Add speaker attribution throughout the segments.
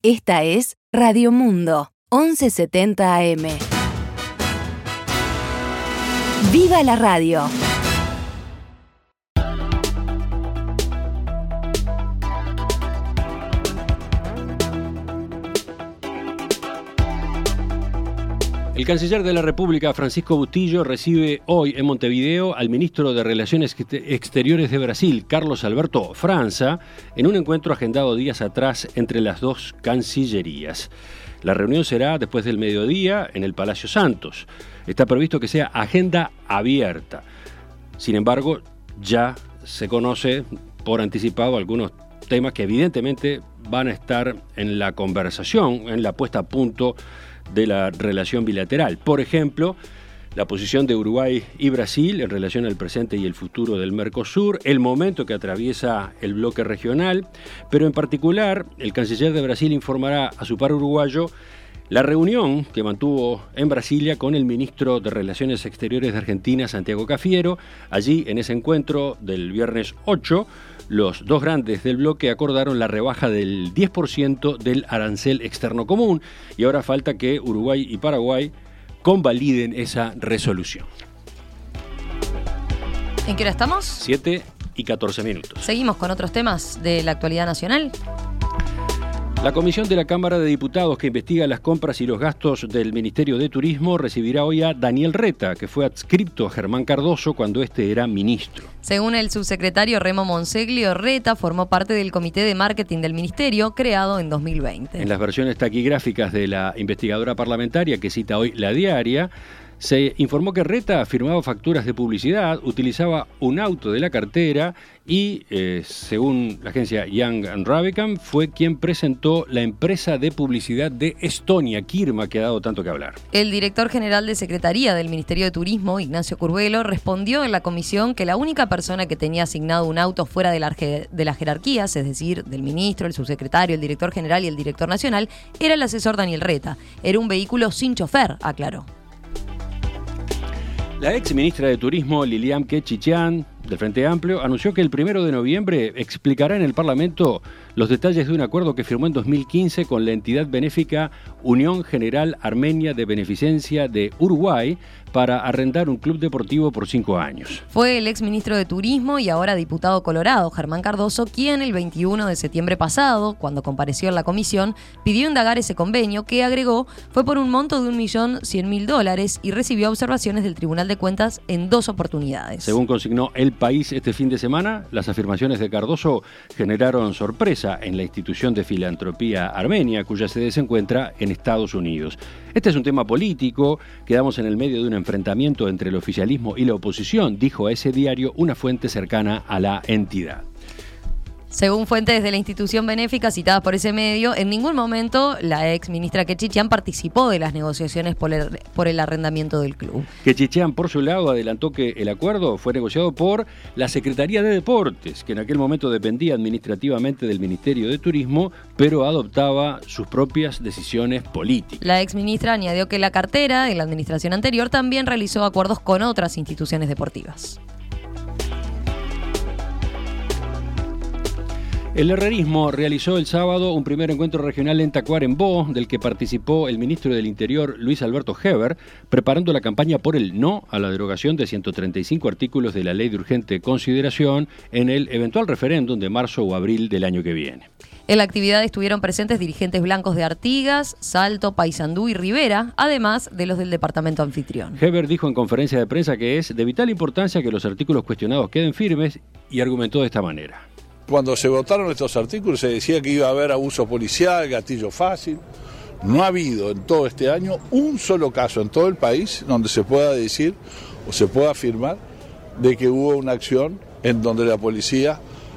Speaker 1: Esta es Radio Mundo, 1170 AM. ¡Viva la radio!
Speaker 2: El canciller de la República, Francisco Bustillo, recibe hoy en Montevideo al ministro de Relaciones Exteriores de Brasil, Carlos Alberto França, en un encuentro agendado días atrás entre las dos cancillerías. La reunión será después del mediodía en el Palacio Santos. Está previsto que sea agenda abierta. Sin embargo, ya se conoce por anticipado algunos temas que evidentemente van a estar en la conversación, en la puesta a punto de la relación bilateral. Por ejemplo, la posición de Uruguay y Brasil en relación al presente y el futuro del Mercosur, el momento que atraviesa el bloque regional, pero en particular el canciller de Brasil informará a su par uruguayo la reunión que mantuvo en Brasilia con el ministro de Relaciones Exteriores de Argentina, Santiago Cafiero. Allí, en ese encuentro del viernes 8, los dos grandes del bloque acordaron la rebaja del 10% del arancel externo común y ahora falta que Uruguay y Paraguay convaliden esa resolución.
Speaker 3: ¿En qué hora estamos?
Speaker 2: 7:14.
Speaker 3: Seguimos con otros temas de la actualidad nacional.
Speaker 2: La Comisión de la Cámara de Diputados que investiga las compras y los gastos del Ministerio de Turismo recibirá hoy a Daniel Reta, que fue adscripto a Germán Cardoso cuando este era ministro.
Speaker 3: Según el subsecretario Remo Monseglio, Reta formó parte del Comité de Marketing del Ministerio, creado en 2020.
Speaker 2: En las versiones taquigráficas de la investigadora parlamentaria que cita hoy La Diaria, se informó que Reta firmaba facturas de publicidad, utilizaba un auto de la cartera y, según la agencia Young & Rubicam, fue quien presentó la empresa de publicidad de Estonia, Kirma, que ha dado tanto que hablar.
Speaker 3: El director general de Secretaría del Ministerio de Turismo, Ignacio Curvelo, respondió en la comisión que la única persona que tenía asignado un auto fuera de las jerarquías, es decir, del ministro, el subsecretario, el director general y el director nacional, era el asesor Daniel Reta. Era un vehículo sin chofer, aclaró.
Speaker 2: La ex ministra de Turismo, Lilian Quechichán, del Frente Amplio, anunció que el 1 de noviembre explicará en el Parlamento los detalles de un acuerdo que firmó en 2015 con la entidad benéfica Unión General Armenia de Beneficencia de Uruguay para arrendar un club deportivo por 5 años.
Speaker 3: Fue el ex ministro de Turismo y ahora diputado colorado, Germán Cardoso, quien el 21 de septiembre pasado, cuando compareció en la comisión, pidió indagar ese convenio que, agregó, fue por un monto de $1.100.000 y recibió observaciones del Tribunal de Cuentas en 2 oportunidades.
Speaker 2: Según consignó El País este fin de semana, las afirmaciones de Cardoso generaron sorpresa en la institución de filantropía armenia, cuya sede se encuentra en Estados Unidos. Este es un tema político, quedamos en el medio de un enfrentamiento entre el oficialismo y la oposición, dijo a ese diario una fuente cercana a la entidad.
Speaker 3: Según fuentes de la institución benéfica citadas por ese medio, en ningún momento la ex ministra Quechichán participó de las negociaciones por el arrendamiento del club.
Speaker 2: Quechichán, por su lado, adelantó que el acuerdo fue negociado por la Secretaría de Deportes, que en aquel momento dependía administrativamente del Ministerio de Turismo, pero adoptaba sus propias decisiones políticas.
Speaker 3: La ex ministra añadió que la cartera de la administración anterior también realizó acuerdos con otras instituciones deportivas.
Speaker 2: El herrerismo realizó el sábado un primer encuentro regional en Tacuarembó, del que participó el ministro del Interior, Luis Alberto Heber, preparando la campaña por el no a la derogación de 135 artículos de la Ley de Urgente Consideración en el eventual referéndum de marzo o abril del año que viene.
Speaker 3: En la actividad estuvieron presentes dirigentes blancos de Artigas, Salto, Paysandú y Rivera, además de los del departamento anfitrión.
Speaker 2: Heber dijo en conferencia de prensa que es de vital importancia que los artículos cuestionados queden firmes y argumentó de esta manera.
Speaker 4: Cuando se votaron estos artículos se decía que iba a haber abuso policial, gatillo fácil. No ha habido en todo este año un solo caso en todo el país donde se pueda decir o se pueda afirmar de que hubo una acción en donde la policía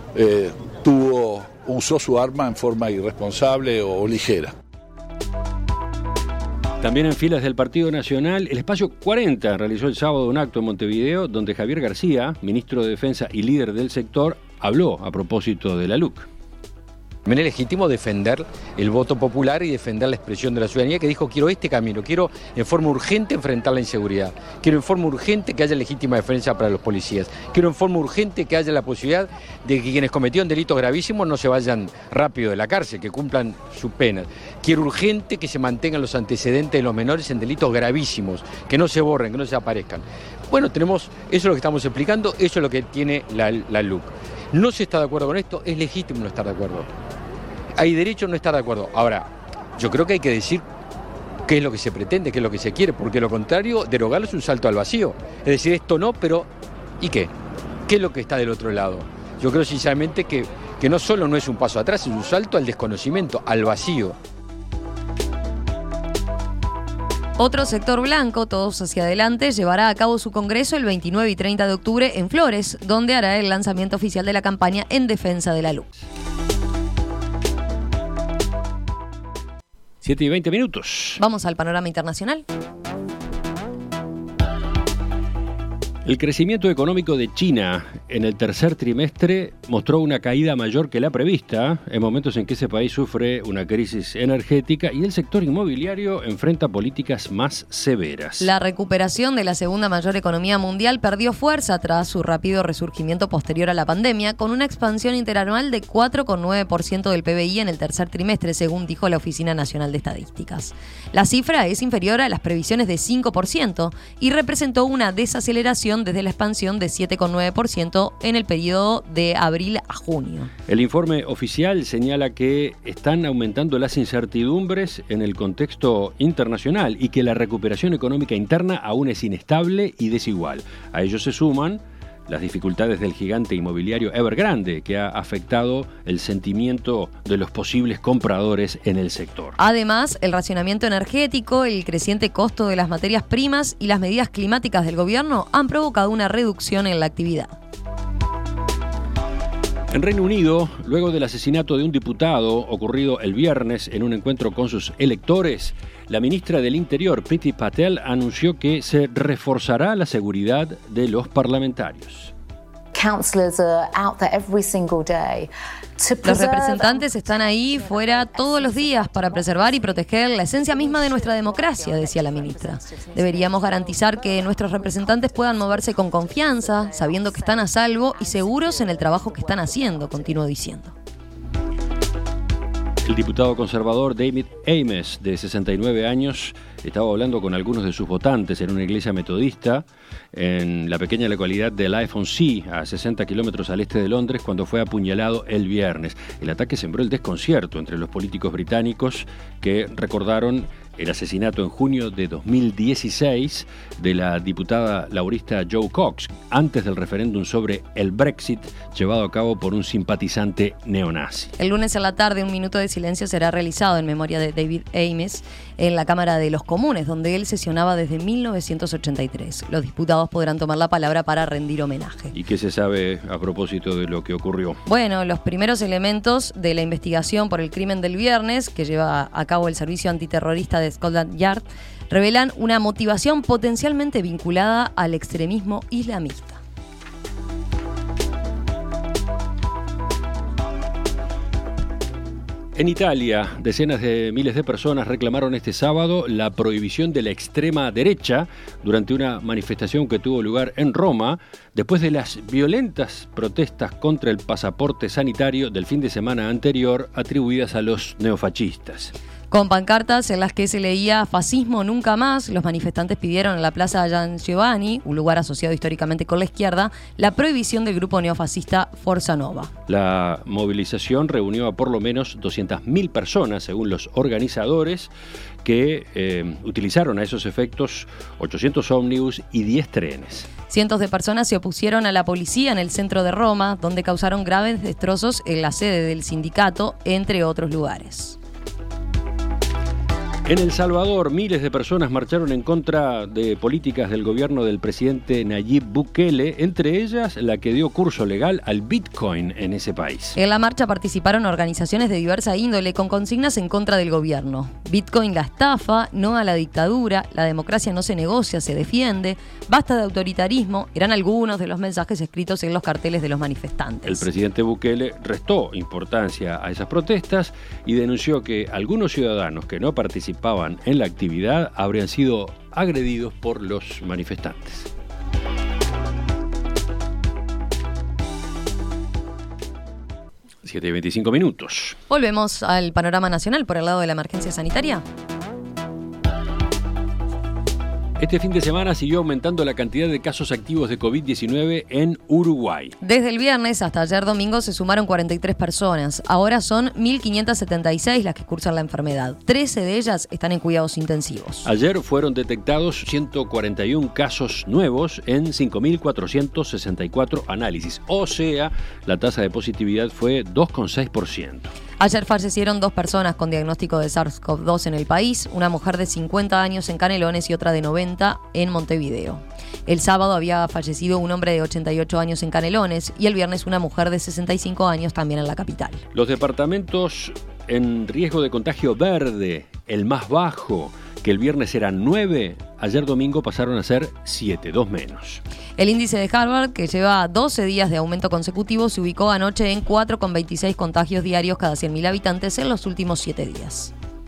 Speaker 4: usó su arma en forma irresponsable o ligera.
Speaker 2: También en filas del Partido Nacional, el Espacio 40 realizó el sábado un acto en Montevideo donde Javier García, ministro de Defensa y líder del sector, habló a propósito de la LUC.
Speaker 5: También es legítimo defender el voto popular y defender la expresión de la ciudadanía que dijo: quiero este camino, quiero en forma urgente enfrentar la inseguridad, quiero en forma urgente que haya legítima defensa para los policías, quiero en forma urgente que haya la posibilidad de que quienes cometieron delitos gravísimos no se vayan rápido de la cárcel, que cumplan sus penas. Quiero urgente que se mantengan los antecedentes de los menores en delitos gravísimos, que no se borren, que no se aparezcan. Bueno, eso es lo que estamos explicando, eso es lo que tiene la LUC. No se está de acuerdo con esto, es legítimo no estar de acuerdo. Hay derecho a no estar de acuerdo. Ahora, yo creo que hay que decir qué es lo que se pretende, qué es lo que se quiere, porque lo contrario, derogarlo es un salto al vacío. Es decir, esto no, pero ¿y qué? ¿Qué es lo que está del otro lado? Yo creo sinceramente que no solo no es un paso atrás, es un salto al desconocimiento, al vacío.
Speaker 3: Otro sector blanco, Todos hacia adelante, llevará a cabo su congreso el 29 y 30 de octubre en Flores, donde hará el lanzamiento oficial de la campaña en defensa de la LUC.
Speaker 2: 7:20.
Speaker 3: Vamos al panorama internacional.
Speaker 2: El crecimiento económico de China en el tercer trimestre mostró una caída mayor que la prevista, en momentos en que ese país sufre una crisis energética y el sector inmobiliario enfrenta políticas más severas.
Speaker 3: La recuperación de la segunda mayor economía mundial perdió fuerza tras su rápido resurgimiento posterior a la pandemia, con una expansión interanual de 4,9% del PBI en el tercer trimestre, según dijo la Oficina Nacional de Estadísticas. La cifra es inferior a las previsiones de 5% y representó una desaceleración desde la expansión de 7,9% en el periodo de abril a junio.
Speaker 2: El informe oficial señala que están aumentando las incertidumbres en el contexto internacional y que la recuperación económica interna aún es inestable y desigual. A ello se suman las dificultades del gigante inmobiliario Evergrande, que ha afectado el sentimiento de los posibles compradores en el sector.
Speaker 3: Además, el racionamiento energético, el creciente costo de las materias primas y las medidas climáticas del gobierno han provocado una reducción en la actividad.
Speaker 2: En Reino Unido, luego del asesinato de un diputado ocurrido el viernes en un encuentro con sus electores, la ministra del Interior, Priti Patel, anunció que se reforzará la seguridad de los parlamentarios.
Speaker 3: Los representantes están ahí fuera todos los días para preservar y proteger la esencia misma de nuestra democracia, decía la ministra. Deberíamos garantizar que nuestros representantes puedan moverse con confianza, sabiendo que están a salvo y seguros en el trabajo que están haciendo, continuó diciendo.
Speaker 2: El diputado conservador David Ames, de 69 años, estaba hablando con algunos de sus votantes en una iglesia metodista en la pequeña localidad de Life-on-Sea, a 60 kilómetros al este de Londres, cuando fue apuñalado el viernes. El ataque sembró el desconcierto entre los políticos británicos que recordaron el asesinato en junio de 2016 de la diputada laborista Jo Cox, antes del referéndum sobre el Brexit llevado a cabo por un simpatizante neonazi.
Speaker 3: El lunes a la tarde, un minuto de silencio será realizado en memoria de David Ames en la Cámara de los Comunes, donde él sesionaba desde 1983. Los diputados podrán tomar la palabra para rendir homenaje.
Speaker 2: ¿Y qué se sabe a propósito de lo que ocurrió?
Speaker 3: Bueno, los primeros elementos de la investigación por el crimen del viernes, que lleva a cabo el Servicio Antiterrorista de Scotland Yard, revelan una motivación potencialmente vinculada al extremismo islamista.
Speaker 2: En Italia, decenas de miles de personas reclamaron este sábado la prohibición de la extrema derecha durante una manifestación que tuvo lugar en Roma después de las violentas protestas contra el pasaporte sanitario del fin de semana anterior atribuidas a los neofascistas.
Speaker 3: Con pancartas en las que se leía "fascismo nunca más", los manifestantes pidieron en la Plaza Gian Giovanni, un lugar asociado históricamente con la izquierda, la prohibición del grupo neofascista Forza Nova.
Speaker 2: La movilización reunió a por lo menos 200.000 personas, según los organizadores, que utilizaron a esos efectos 800 ómnibus y 10 trenes.
Speaker 3: Cientos de personas se opusieron a la policía en el centro de Roma, donde causaron graves destrozos en la sede del sindicato, entre otros lugares.
Speaker 2: En El Salvador, miles de personas marcharon en contra de políticas del gobierno del presidente Nayib Bukele, entre ellas la que dio curso legal al Bitcoin en ese país.
Speaker 3: En la marcha participaron organizaciones de diversa índole con consignas en contra del gobierno. Bitcoin la estafa, no a la dictadura, la democracia no se negocia, se defiende, basta de autoritarismo, eran algunos de los mensajes escritos en los carteles de los manifestantes.
Speaker 2: El presidente Bukele restó importancia a esas protestas y denunció que algunos ciudadanos que no participaban en la actividad habrían sido agredidos por los manifestantes. Siete y 25 minutos.
Speaker 3: Volvemos al panorama nacional por el lado de la emergencia sanitaria.
Speaker 2: Este fin de semana siguió aumentando la cantidad de casos activos de COVID-19 en Uruguay.
Speaker 3: Desde el viernes hasta ayer domingo se sumaron 43 personas. Ahora son 1.576 las que cursan la enfermedad. 13 de ellas están en cuidados intensivos.
Speaker 2: Ayer fueron detectados 141 casos nuevos en 5.464 análisis. O sea, la tasa de positividad fue 2,6%.
Speaker 3: Ayer fallecieron 2 personas con diagnóstico de SARS-CoV-2 en el país, una mujer de 50 años en Canelones y otra de 90 en Montevideo. El sábado había fallecido un hombre de 88 años en Canelones y el viernes una mujer de 65 años también en la capital.
Speaker 2: Los departamentos en riesgo de contagio verde, el más bajo, que el viernes eran 9, ayer domingo pasaron a ser 7, 2 menos.
Speaker 3: El índice de Harvard, que lleva 12 días de aumento consecutivo, se ubicó anoche en 4,26 contagios diarios cada 100.000 habitantes en los últimos 7 días.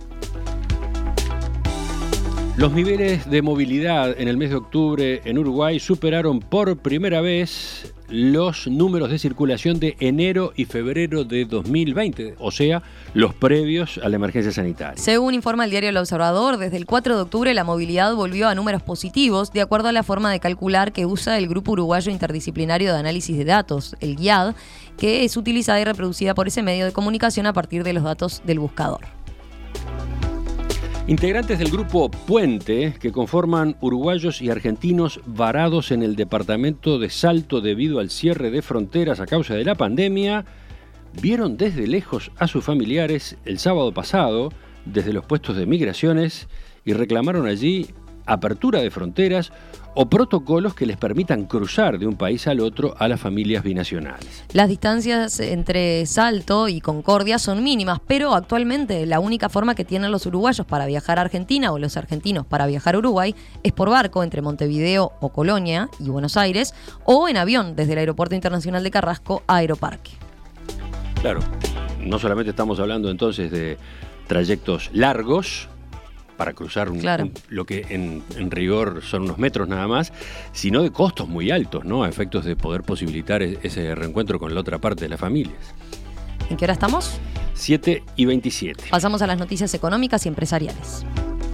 Speaker 2: Los niveles de movilidad en el mes de octubre en Uruguay superaron por primera vez los números de circulación de enero y febrero de 2020, o sea, los previos a la emergencia sanitaria.
Speaker 3: Según informa el diario El Observador, desde el 4 de octubre la movilidad volvió a números positivos, de acuerdo a la forma de calcular que usa el Grupo Uruguayo Interdisciplinario de Análisis de Datos, el GIAD, que es utilizada y reproducida por ese medio de comunicación a partir de los datos del buscador.
Speaker 2: Integrantes del grupo Puente, que conforman uruguayos y argentinos varados en el departamento de Salto debido al cierre de fronteras a causa de la pandemia, vieron desde lejos a sus familiares el sábado pasado desde los puestos de migraciones y reclamaron allí apertura de fronteras o protocolos que les permitan cruzar de un país al otro a las familias binacionales.
Speaker 3: Las distancias entre Salto y Concordia son mínimas, pero actualmente la única forma que tienen los uruguayos para viajar a Argentina o los argentinos para viajar a Uruguay es por barco entre Montevideo o Colonia y Buenos Aires o en avión desde el Aeropuerto Internacional de Carrasco a Aeroparque.
Speaker 2: Claro, no solamente estamos hablando entonces de trayectos largos, para cruzar lo que en rigor son unos metros nada más, sino de costos muy altos, ¿no? A efectos de poder posibilitar ese reencuentro con la otra parte de las familias.
Speaker 3: ¿En qué hora estamos?
Speaker 2: 7:27.
Speaker 3: Pasamos a las noticias económicas y empresariales.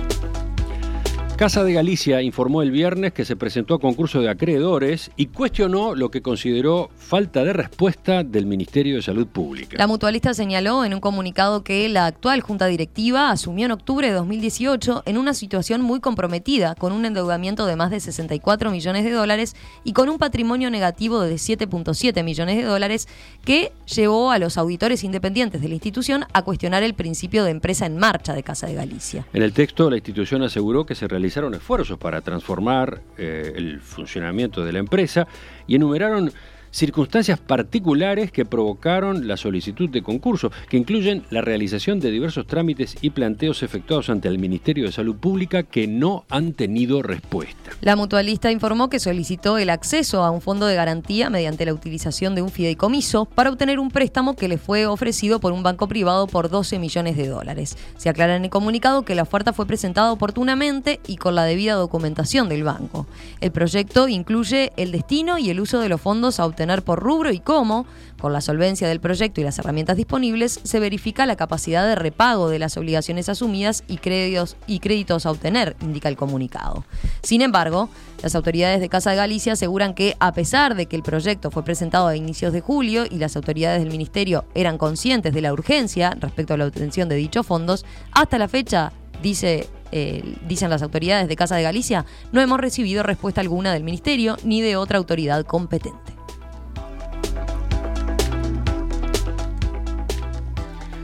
Speaker 2: Casa de Galicia informó el viernes que se presentó a concurso de acreedores y cuestionó lo que consideró falta de respuesta del Ministerio de Salud Pública.
Speaker 3: La mutualista señaló en un comunicado que la actual junta directiva asumió en octubre de 2018 en una situación muy comprometida, con un endeudamiento de más de 64 millones de dólares y con un patrimonio negativo de 7,7 millones de dólares que llevó a los auditores independientes de la institución a cuestionar el principio de empresa en marcha de Casa de Galicia.
Speaker 2: En el texto, la institución aseguró que se realizaron esfuerzos para transformar el funcionamiento de la empresa y enumeraron circunstancias particulares que provocaron la solicitud de concurso, que incluyen la realización de diversos trámites y planteos efectuados ante el Ministerio de Salud Pública que no han tenido respuesta.
Speaker 3: La mutualista informó que solicitó el acceso a un fondo de garantía mediante la utilización de un fideicomiso para obtener un préstamo que le fue ofrecido por un banco privado por 12 millones de dólares. Se aclara en el comunicado que la oferta fue presentada oportunamente y con la debida documentación del banco. El proyecto incluye el destino y el uso de los fondos a obtener por rubro y cómo, con la solvencia del proyecto y las herramientas disponibles, se verifica la capacidad de repago de las obligaciones asumidas y créditos a obtener, indica el comunicado. Sin embargo, las autoridades de Casa de Galicia aseguran que, a pesar de que el proyecto fue presentado a inicios de julio y las autoridades del Ministerio eran conscientes de la urgencia respecto a la obtención de dichos fondos, hasta la fecha, dicen las autoridades de Casa de Galicia, no hemos recibido respuesta alguna del Ministerio ni de otra autoridad competente.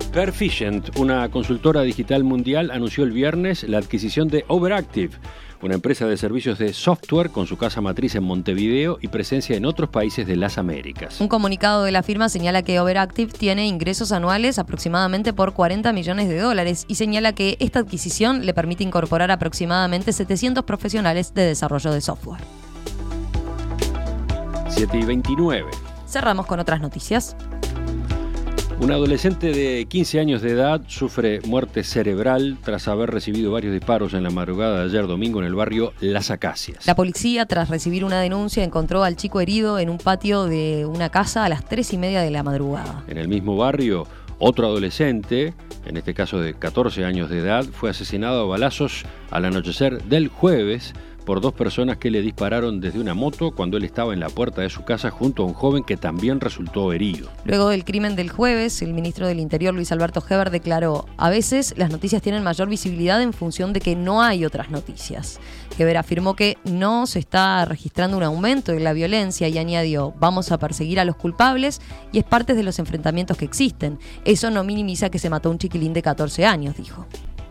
Speaker 2: Perficient, una consultora digital mundial, anunció el viernes la adquisición de Overactive, una empresa de servicios de software con su casa matriz en Montevideo y presencia en otros países de las Américas.
Speaker 3: Un comunicado de la firma señala que Overactive tiene ingresos anuales aproximadamente por $40 millones y señala que esta adquisición le permite incorporar aproximadamente 700 profesionales de desarrollo de software.
Speaker 2: 7:29.
Speaker 3: Cerramos con otras noticias.
Speaker 2: Un adolescente de 15 años de edad sufre muerte cerebral tras haber recibido varios disparos en la madrugada de ayer domingo en el barrio Las Acacias.
Speaker 3: La policía, tras recibir una denuncia, encontró al chico herido en un patio de una casa a las 3:30 de la madrugada.
Speaker 2: En el mismo barrio, otro adolescente, en este caso de 14 años de edad, fue asesinado a balazos al anochecer del jueves por dos personas que le dispararon desde una moto cuando él estaba en la puerta de su casa junto a un joven que también resultó herido.
Speaker 3: Luego del crimen del jueves, el ministro del Interior, Luis Alberto Heber, declaró: a veces las noticias tienen mayor visibilidad en función de que no hay otras noticias. Heber afirmó que no se está registrando un aumento en la violencia y añadió: vamos a perseguir a los culpables y es parte de los enfrentamientos que existen. Eso no minimiza que se mató un chiquilín de 14 años, dijo.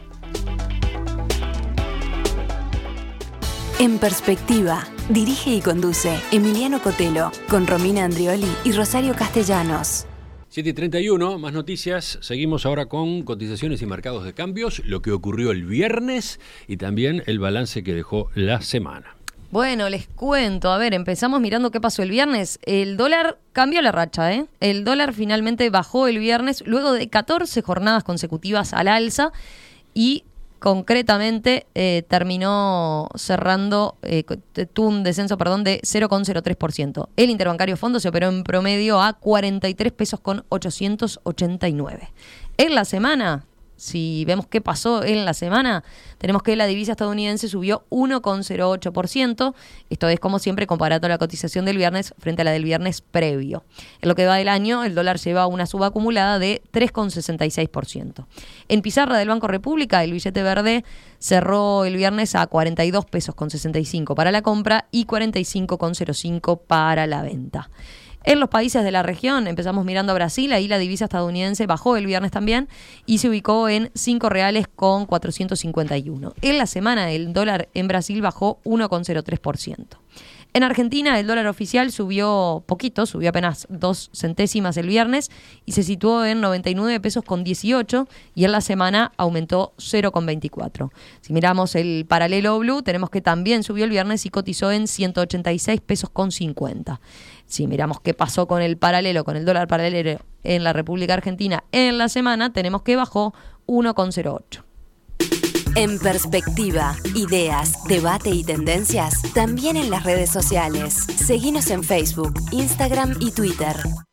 Speaker 1: En Perspectiva, dirige y conduce Emiliano Cotelo, con Romina Andrioli y Rosario Castellanos.
Speaker 2: 7:31, más noticias. Seguimos ahora con cotizaciones y mercados de cambios, lo que ocurrió el viernes y también el balance que dejó la semana.
Speaker 3: Bueno, les cuento. A ver, empezamos mirando qué pasó el viernes. El dólar cambió la racha, ¿eh? El dólar finalmente bajó el viernes luego de 14 jornadas consecutivas al alza y concretamente terminó cerrando, tuvo un descenso, de 0,03%. El interbancario fondo se operó en promedio a 43 pesos con 889. En la semana, si vemos qué pasó en la semana, tenemos que la divisa estadounidense subió 1,08%. Esto es, como siempre, comparando la cotización del viernes frente a la del viernes previo. En lo que va del año, el dólar lleva una suba acumulada de 3,66%. En pizarra del Banco República, el billete verde cerró el viernes a 42 pesos con 65 para la compra y 45,05 para la venta. En los países de la región, empezamos mirando a Brasil, ahí la divisa estadounidense bajó el viernes también y se ubicó en $5,451. En la semana el dólar en Brasil bajó 1,03%. En Argentina el dólar oficial subió poquito, subió apenas 2 centésimas el viernes y se situó en 99 pesos con 18 y en la semana aumentó 0,24. Si miramos el paralelo blue, tenemos que también subió el viernes y cotizó en 186 pesos con 50. Si miramos qué pasó con el dólar paralelo en la República Argentina en la semana, tenemos que bajó 1,08.
Speaker 1: En Perspectiva, ideas, debate y tendencias, también en las redes sociales. Seguinos en Facebook, Instagram y Twitter.